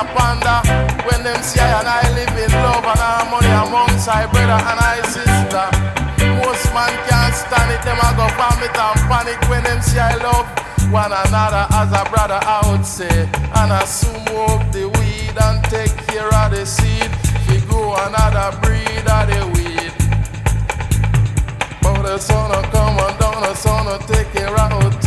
a ponder when them see I and I live in love and harmony amongst my brother and I sister. Most man can't stand it, them a go vomit and panic when them see I love one another as a brother, I would say. And I smoke the weed and take care of the seed. We grow another breed of the weed. But the sun will come and down, the sun will take care of